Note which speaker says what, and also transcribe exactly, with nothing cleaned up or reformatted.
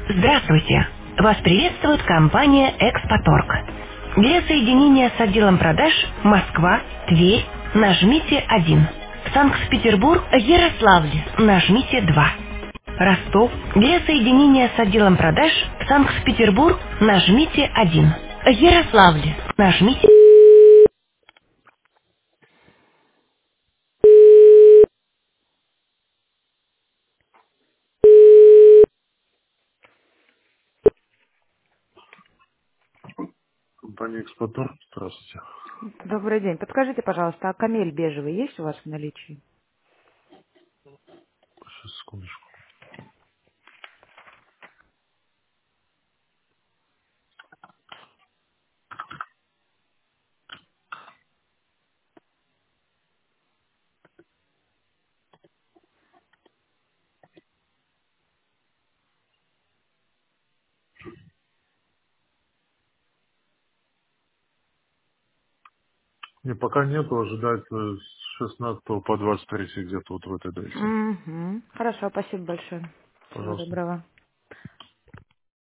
Speaker 1: Здравствуйте! Вас приветствует компания «Экспоторг». Для соединения с отделом продаж Москва, Тверь нажмите один. Санкт-Петербург, Ярославль нажмите два. Ростов. Для соединения с отделом продаж Санкт-Петербург нажмите один. Ярославль нажмите. Компания «Экспотор». Здравствуйте.
Speaker 2: Добрый день. Подскажите, пожалуйста, а камель бежевый есть у вас в наличии?
Speaker 1: Сейчас, секундочку. Не, пока нету, ожидается с шестнадцатого по двадцать третий где-то вот в этой дате.
Speaker 2: Угу. Хорошо, спасибо большое. Всего
Speaker 1: Пожалуйста.
Speaker 2: доброго.